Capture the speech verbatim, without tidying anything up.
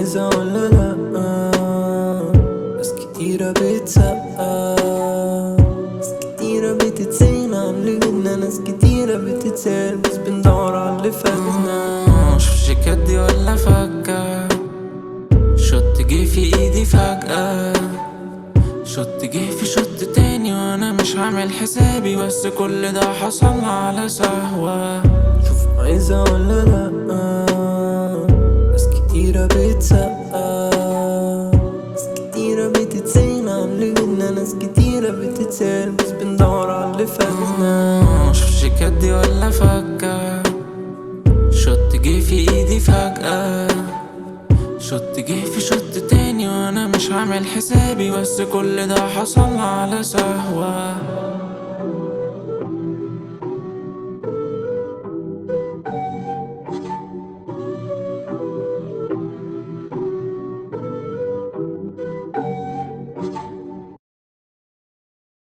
عايزة ولا لأ؟ ناس كتيرة بتسقف، ناس كتيرة بتتسال عاملينا، ناس كتيرة بتتسال بس بندور على اللي فاتنا. شوفش كدي ولا فكة، شوت جه في ايدي فجأة، شوت جه في شوت تاني وانا مش عامل حسابي، بس كل ده حصل على سهوة. شوف عايزة ولا لأ؟ ناس كتيرة بتسقف، ناس كتيرة بتتسال عاملينا، ناس كتيرة بتتسال بس بندور على اللي فاتنا. شوفش كدي ولا فكة، شوت جه في ايدي فجأة، شوت جه في شوت تاني وانا مش عامل حسابي، بس كل ده حصل على سهوة.